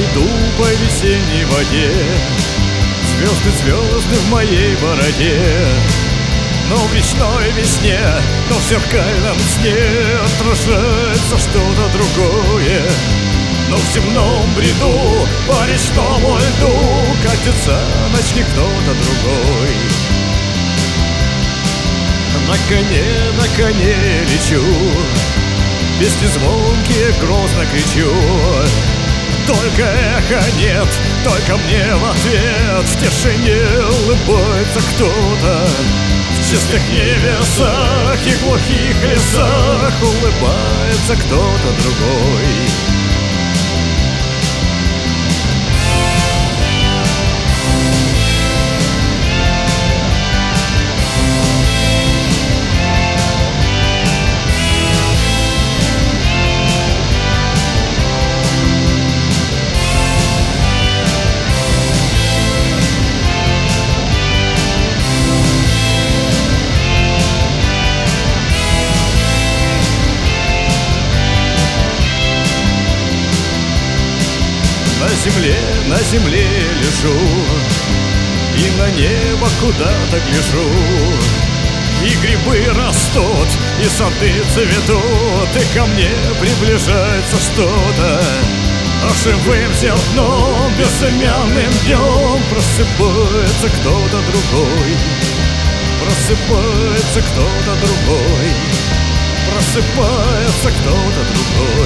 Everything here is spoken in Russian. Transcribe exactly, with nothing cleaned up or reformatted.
иду по весенней воде. Звезды, звезды в моей бороде. Но в речной весне, но в зеркальном сне отражается что-то другое. Но в земном бреду по речному льду катится ночник кто-то другой. На коне, на коне лечу, песни звонкие грозно кричу. Только эхо нет, только мне в ответ в тишине улыбается кто-то. В чистых небесах и глухих лесах улыбается кто-то другой. На земле, на земле лежу и на небо куда-то гляжу. И грибы растут, и сады цветут, и ко мне приближается что-то. А живым зерном, безымянным днем просыпается кто-то другой. Просыпается кто-то другой. Просыпается кто-то другой.